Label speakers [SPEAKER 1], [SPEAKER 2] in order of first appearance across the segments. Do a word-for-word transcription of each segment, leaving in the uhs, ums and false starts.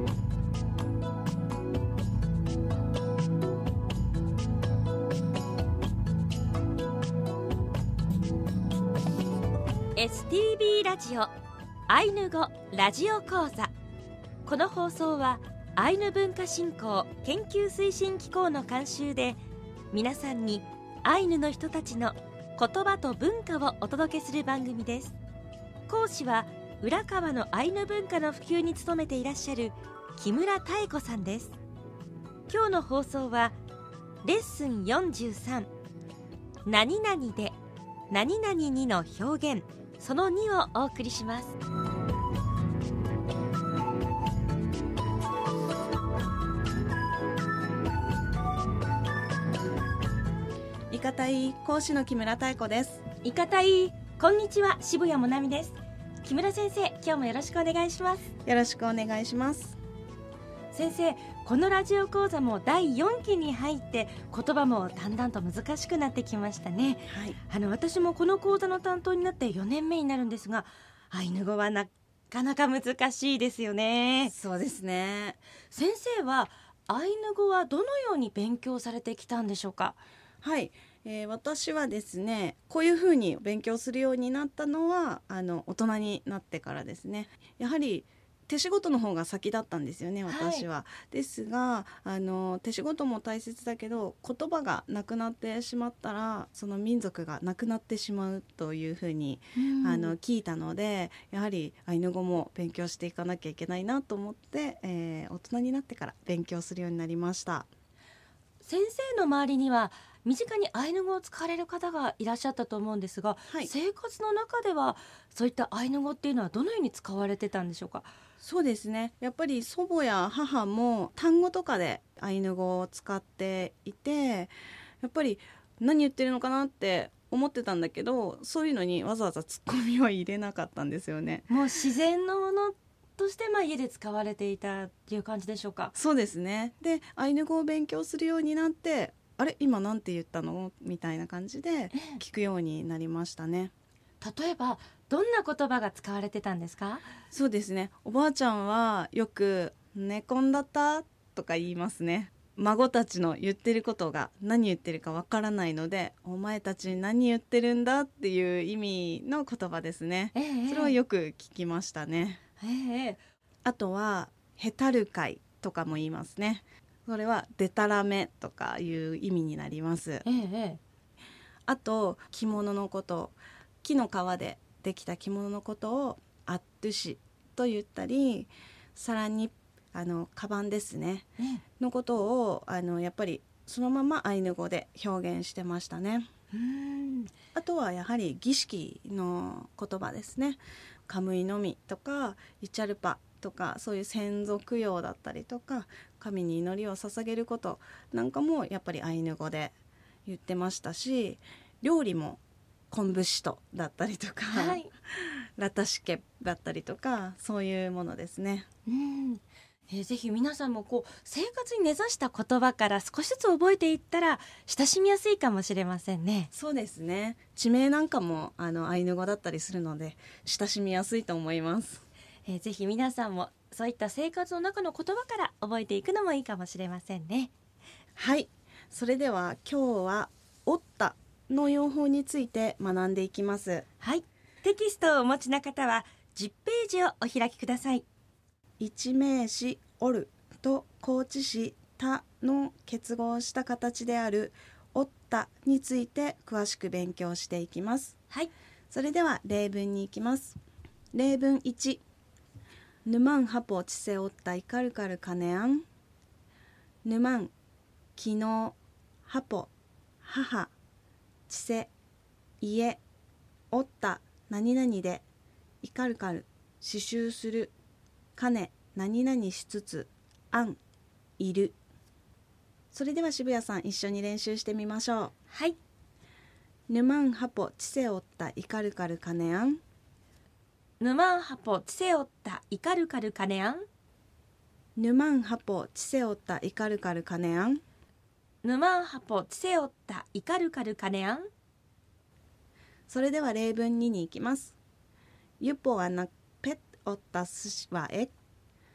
[SPEAKER 1] エスティービー ラジオアイヌ語ラジオ講座。この放送はアイヌ文化振興研究推進機構の監修で、皆さんにアイヌの人たちの言葉と文化をお届けする番組です。講師は浦川のアイヌ文化の普及に努めていらっしゃる木村妙子さんです。今日の放送はレッスンよんじゅうさん、何々で何々にの表現そのにをお送りします。
[SPEAKER 2] いかたい講師の木村妙子です。
[SPEAKER 1] いかたい、こんにちは、渋谷もなみです。木村先生、今日もよろしくお願いします。
[SPEAKER 2] よろしくお願いします。
[SPEAKER 1] 先生、このラジオ講座もだいよんきに入って言葉もだんだんと難しくなってきましたね。
[SPEAKER 2] はい、
[SPEAKER 1] あの私もこの講座の担当になってよねんめになるんですが、アイヌ語はなかなか難しいですよね。
[SPEAKER 2] そうですね。
[SPEAKER 1] 先生はアイヌ語はどのように勉強されてきたんでしょうか？
[SPEAKER 2] はい、えー、私はですね、こういうふうに勉強するようになったのはあの大人になってからですね。やはり手仕事の方が先だったんですよね、私は、はい、ですがあの手仕事も大切だけど、言葉がなくなってしまったらその民族がなくなってしまうというふうに、うん、あの聞いたので、やはりアイヌ語も勉強していかなきゃいけないなと思って、えー、大人になってから勉強するようになりました。
[SPEAKER 1] 先生の周りには身近にアイヌ語を使われる方がいらっしゃったと思うんですが、はい、生活の中ではそういったアイヌ語っていうのはどのように使われてたんでしょうか？
[SPEAKER 2] そうですね、やっぱり祖母や母も単語とかでアイヌ語を使っていて、やっぱり何言ってるのかなって思ってたんだけど、そういうのにわざわざツッコミは入れなかったんですよね。
[SPEAKER 1] もう自然のものとしてまあ家で使われていたっていう感じでしょうか？
[SPEAKER 2] そうですね。でアイヌ語を勉強するようになって、あれ今なんて言ったのみたいな感じで聞くようになりましたね。
[SPEAKER 1] 例えばどんな言葉が使われてたんですか？
[SPEAKER 2] そうですね、おばあちゃんはよく寝込んだったとか言いますね。孫たちの言ってることが何言ってるかわからないので、お前たち何言ってるんだっていう意味の言葉ですね、えー、それはよく聞きましたね、えー、あとはへたるかいとかも言いますね。それはでたらめとかいう意味になります、えー、あと着物のこと、木の皮でできた着物のことをアットゥシと言ったり、さらにあのカバンですね、うん、のことをあのやっぱりそのままアイヌ語で表現してましたね。うーん、あとはやはり儀式の言葉ですね。カムイのみとかイチャルパとか、そういう先祖供養だったりとか、神に祈りを捧げることなんかもやっぱりアイヌ語で言ってましたし、料理も昆布しとだったりとか、はい、ラタシケだったりとか、そういうものですね。
[SPEAKER 1] うん、えー、ぜひ皆さんもこう生活に根ざした言葉から少しずつ覚えていったら親しみやすいかもしれませんね。
[SPEAKER 2] そうですね、地名なんかもあのアイヌ語だったりするので親しみやすいと思います、
[SPEAKER 1] えー、ぜひ皆さんもそういった生活の中の言葉から覚えていくのもいいかもしれませんね。
[SPEAKER 2] はい、それでは今日はおったの用法について学んでいきます。
[SPEAKER 1] はい、テキストをお持ちの方はじゅっページをお開きください。
[SPEAKER 2] 一名詞おると高知詞たの結合した形であるおったについて詳しく勉強していきます。
[SPEAKER 1] はい、
[SPEAKER 2] それでは例文に行きます。例文いち、ぬまんはぽちせおったいかるかるかねあん。ぬまん、昨日、はぽ、母、ちせ、家、おった、何々で、いかるかる、刺繍する、かね、何々しつつ、あん、いる。それでは渋谷さん、一緒に練習してみましょう。
[SPEAKER 1] はい。
[SPEAKER 2] ぬまんはぽちせおったいかるかるかねあん。
[SPEAKER 1] ぬまんはぽちせおったいかるかるかねあん。
[SPEAKER 2] ぬまんはぽちせおったいかるかるかねあん。
[SPEAKER 1] ぬまんはぽちせおったいかるかるかねあん。
[SPEAKER 2] それでは例文にに行きます。ゆぽあなぺっおったすしはえ。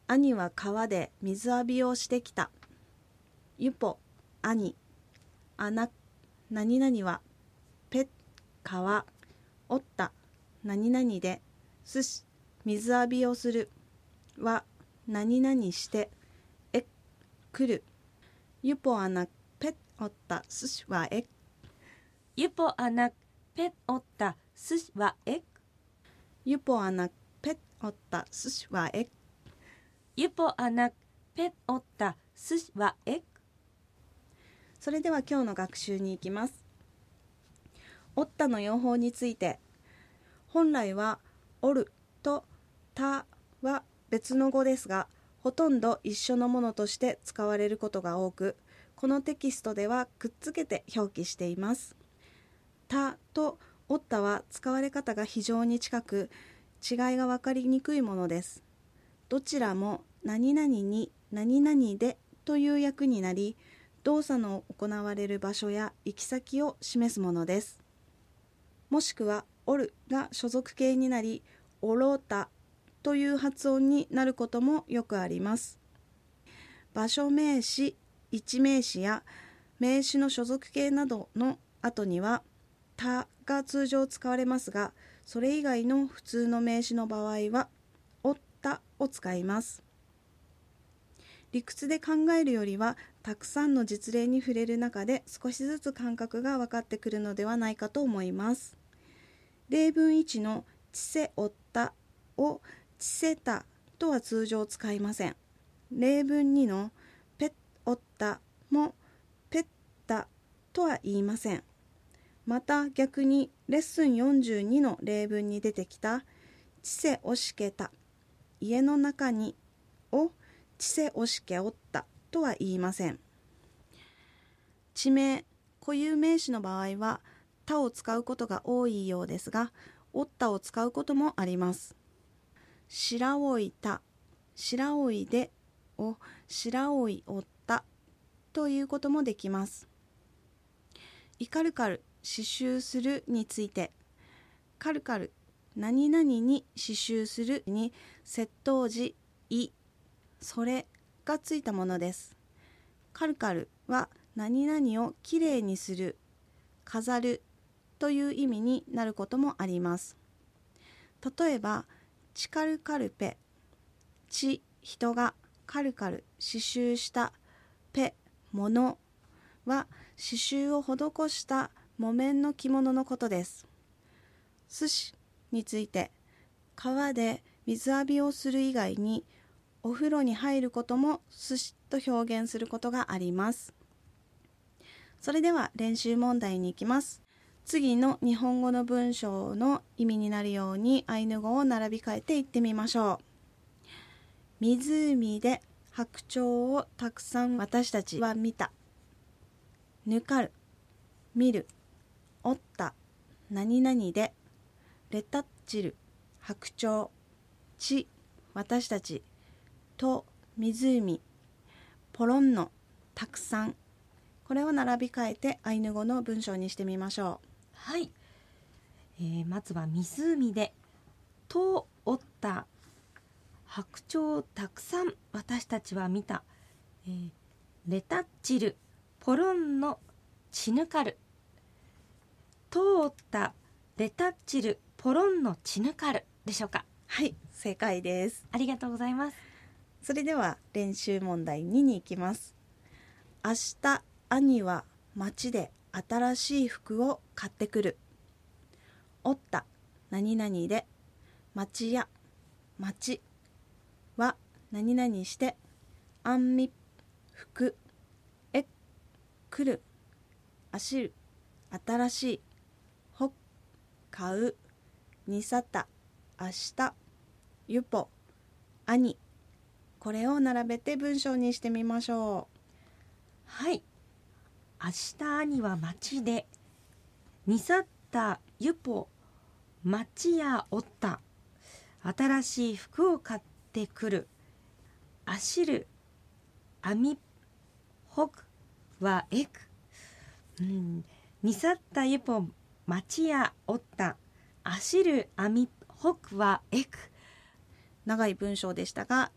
[SPEAKER 2] 兄は川で水浴びをしてきた。ゆぽ、兄。あな、何々は、ぺ、川。おった、何々で、すし、水浴びをする。は、何々して、え、来る。ゆぽあな、ぺ、おったすしはえ。
[SPEAKER 1] ゆぽあな、ぺ、おったすしはえ。
[SPEAKER 2] ゆぽあな、ぺ、おったすしはえ。
[SPEAKER 1] ゆぽあな、ぺ、おったすしはえ。
[SPEAKER 2] それでは今日の学習に行きます。おったの用法について、本来はおるとたは別の語ですが、ほとんど一緒のものとして使われることが多く、このテキストではくっつけて表記しています。たとおったは使われ方が非常に近く、違いが分かりにくいものです。どちらも何々に何々でという訳になり、動作の行われる場所や行き先を示すものです。もしくはおるが所属形になり、おろたという発音になることもよくあります。場所名詞、位置名詞や名詞の所属形などの後にはたが通常使われますが、それ以外の普通の名詞の場合はおったを使います。理屈で考えるよりはたくさんの実例に触れる中で少しずつ感覚が分かってくるのではないかと思います。例文いちのちせおったをちせたとは通常使いません。例文にのぺっおったもぺったとは言いません。また逆にレッスンよんじゅうにの例文に出てきたちせおしけた、家の中にをちせおしけおったとは言いません。地名、固有名詞の場合はたを使うことが多いようですが、おったを使うこともあります。しらおいた、しらおいでをしらおいおったということもできます。いかるかる刺繍するについて、かるかる何々に刺繍するに接頭辞い、それがついたものです。かるかるは何々をきれいにする、飾るという意味になることもあります。例えばちかるかるぺ、ち人が、かるかる刺繍した、ぺものは刺繍を施した木綿の着物のことです。すしについて、川で水浴びをする以外にお風呂に入ることもすしと表現することがあります。それでは練習問題に行きます。次の日本語の文章の意味になるようにアイヌ語を並び替えて言ってみましょう。湖で白鳥をたくさん私たちは見た。ぬかる、見る、おった、何々で、レタッチル、白鳥、ち、私たち、と、湖、ポロンの、たくさん。これを並び替えてアイヌ語の文章にしてみましょう。
[SPEAKER 1] はい、えー、まずは湖でとおった白鳥たくさん私たちは見た、えー、レタッチルポロンのチヌカル、通ったレタッチルポロンのチヌカルでしょうか。
[SPEAKER 2] はい、正解です。
[SPEAKER 1] ありがとうございます。
[SPEAKER 2] それでは練習問題にに行きます。明日兄は街で新しい服を買ってくる。おった何々で、町や町は何々して、あんみ服、え来る、あしる新しい、ほ買う、にさた明日、ゆぽ兄。これを並べて文章にしてみましょう。
[SPEAKER 1] はい、明日兄は町で、にさったゆぽ町やおった、新しい服を買ってくる。あしるあみほくはえく、うん、にさったゆぽ町やおった、あしるあみほくはえく。
[SPEAKER 2] 長い文章でしたが、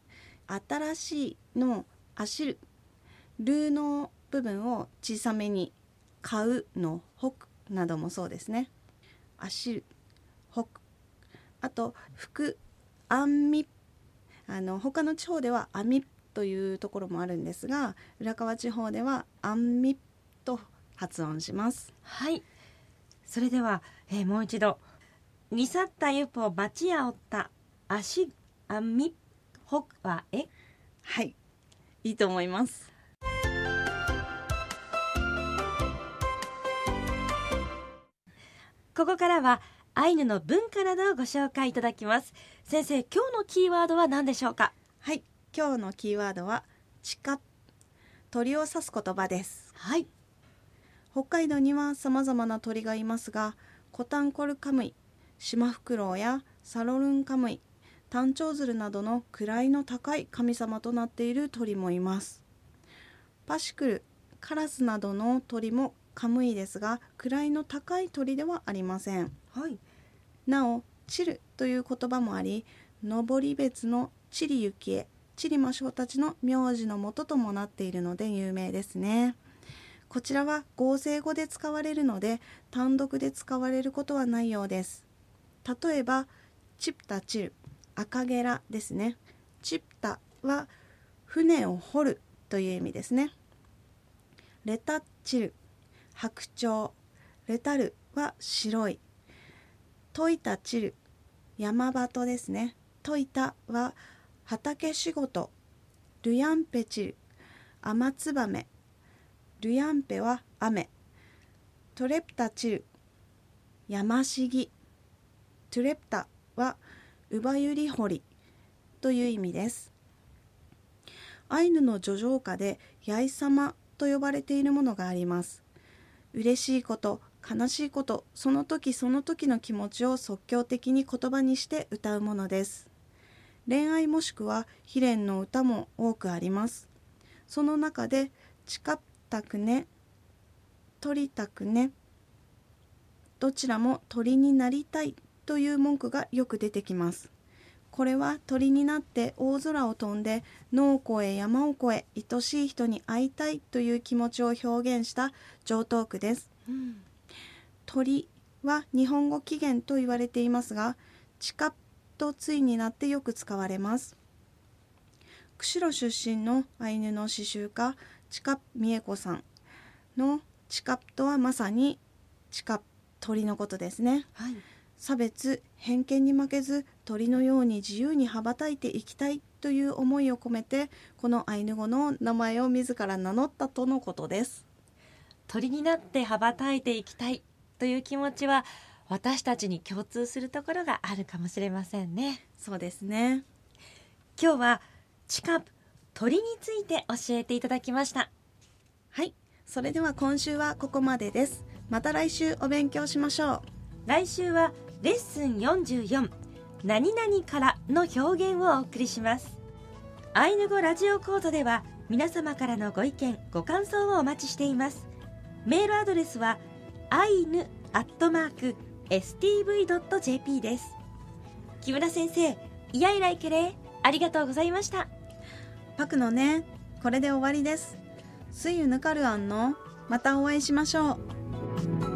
[SPEAKER 2] 新しいのあしる、るの部分を小さめに、買うのほくなどもそうですね。あしる、ほく。あと服、あんみ、あの他の地方ではあみというところもあるんですが、浦河地方ではあんみと発音します。
[SPEAKER 1] はい、それでは、えー、もう一度。にさったゆぽ町やおったあしあみほくはえ。
[SPEAKER 2] はい、いいと思います。
[SPEAKER 1] ここからはアイヌの文化などをご紹介いただきます。先生、今日のキーワードは何でしょうか？
[SPEAKER 2] はい、今日のキーワードはチカ、鳥を指す言葉です。
[SPEAKER 1] はい、
[SPEAKER 2] 北海道には様々な鳥がいますが、コタンコルカムイ、シマフクロウやサロルンカムイ、タンチョウズルなどの位の高い神様となっている鳥もいます。パシクル、カラスなどの鳥もカムイですが、位の高い鳥ではありません。
[SPEAKER 1] はい、
[SPEAKER 2] なお、チルという言葉もあり、登別のチリユキエ、チリマショウたちの名字の元ともなっているので有名ですね。こちらは合成語で使われるので、単独で使われることはないようです。例えば、チプタチル、赤ゲラですね。チプタは船を掘るという意味ですね。レタチル、白鳥、レタルは白い。トイタチル、山鳩ですね。トイタは畑仕事。ルヤンペチル、雨つばめ。ルヤンペは雨。トレプタチル、山茂。トゥレプタはウバユリホリという意味です。アイヌの叙情歌でヤイサマと呼ばれているものがあります。嬉しいこと、悲しいこと、その時その時の気持ちを即興的に言葉にして歌うものです。恋愛もしくは悲恋の歌も多くあります。その中で近ったくね、取りたくね、どちらも鳥になりたいという文句がよく出てきます。これは鳥になって大空を飛んで野を越え山を越え愛しい人に会いたいという気持ちを表現した常套句です。うん、鳥は日本語起源と言われていますが、チカと対になってよく使われます。釧路出身のアイヌの詩集家チカ美恵子さんのチカとはまさにチカ、鳥のことですね。はい、差別偏見に負けず鳥のように自由に羽ばたいていきたいという思いを込めて、このアイヌ語の名前を自ら名乗ったとのことです。
[SPEAKER 1] 鳥になって羽ばたいていきたいという気持ちは私たちに共通するところがあるかもしれませんね。
[SPEAKER 2] そうですね。
[SPEAKER 1] 今日はチカプ、鳥について教えていただきました。
[SPEAKER 2] はい、それでは今週はここまでです。また来週お勉強しましょう。
[SPEAKER 1] 来週はレッスンよんじゅうよん、何々からの表現をお送りします。アイヌ語ラジオ講座では皆様からのご意見ご感想をお待ちしています。メールアドレスはアイヌアットマークエスティーブイドットジェーピー です。木村先生、イヤイライケレー、ありがとうございました。
[SPEAKER 2] パクのね、これで終わりです。スイユヌカルアンのまたお会いしましょう。